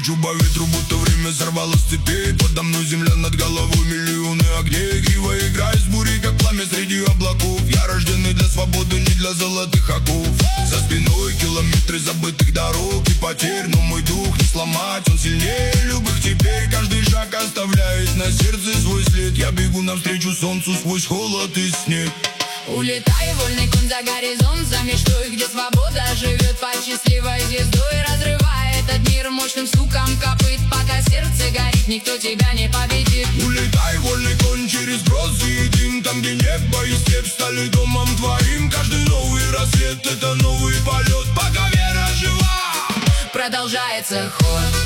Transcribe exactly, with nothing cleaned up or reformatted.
Кричу по ветру, будто время сорвалось с цепей. Подо мной земля, над головой миллионы огней. Криво играет с бурей, как пламя среди облаков. Я рожденный для свободы, не для золотых оков. За спиной километры забытых дорог и потерь, но мой дух не сломать, он сильнее любых. Теперь каждый шаг оставляет на сердце свой след. Я бегу навстречу солнцу сквозь холод и снег. Улетай, вольный конь за горизонт, за мечтой, где свобода живет под счастливой звездой. Разрывая этот мир мощным стуком копыт, пока сердце горит, никто тебя не победит. Улетай, вольный конь, через грозы и дым, там, где небо и степь стали домом твоим. Каждый новый рассвет — это новый полет, пока вера жива, продолжается ход.